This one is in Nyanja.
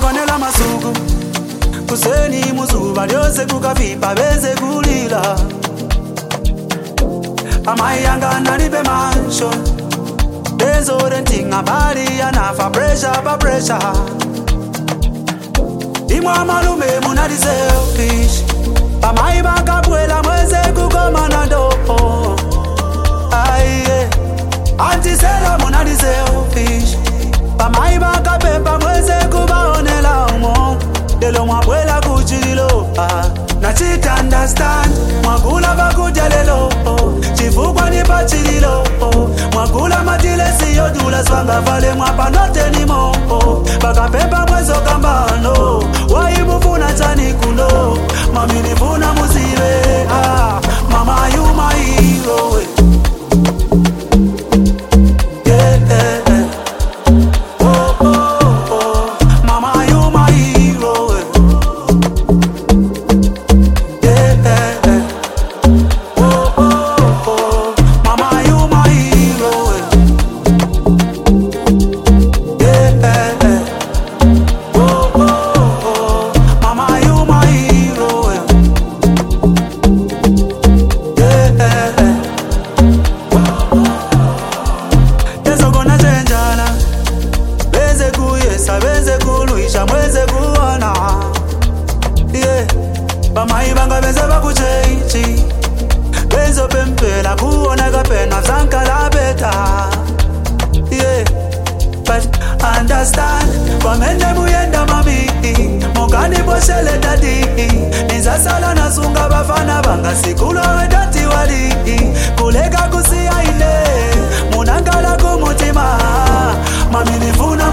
kuonela masuku kuseni muzuba lyose kukavipa beze kulila amai yanga nalibe mansion benzo renting abali yanafa pressure pa pressure imwa malume munali selfish amai bakabwela mweze kukomana ndopo aiye antisela munali selfish amai bakabemba mweze kubaonela umo lelo mwabwela kuchililo nachita understand mwagula bakudya lelo chifukwa nipachililo mwagula matile siyodula swanga vale mwapanote nimo bakapemba mwezo kambano waimufuna chani kuno mami nifuna muzive mama you my hero Bamai banga benza bakuchechi benzo pempela kuona kapena zankala beta yeah but understand kwamende muyenda mami mongani boshele dadi nizasala nasunga bafana banga sikulo wedati wali kulega kusia ile munangala kumutima mami nifuna